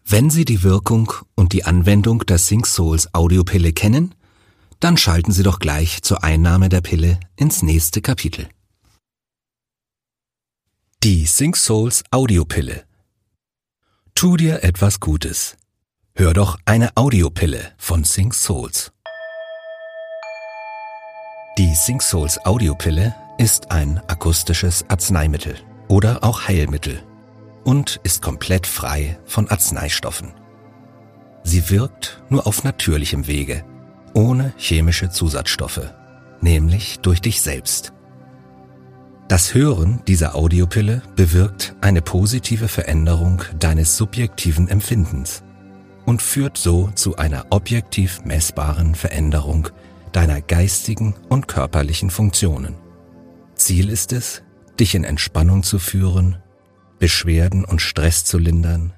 Wenn Sie die Wirkung und die Anwendung der SyncSouls Audiopille kennen, dann schalten Sie doch gleich zur Einnahme der Pille ins nächste Kapitel. Die SyncSouls Audiopille. Tu dir etwas Gutes. Hör doch eine Audiopille von SyncSouls. Die SyncSouls Audiopille ist ein akustisches Arzneimittel oder auch Heilmittel und ist komplett frei von Arzneistoffen. Sie wirkt nur auf natürlichem Wege, ohne chemische Zusatzstoffe, nämlich durch dich selbst. Das Hören dieser Audiopille bewirkt eine positive Veränderung deines subjektiven Empfindens und führt so zu einer objektiv messbaren Veränderung deiner geistigen und körperlichen Funktionen. Ziel ist es, dich in Entspannung zu führen, Beschwerden und Stress zu lindern,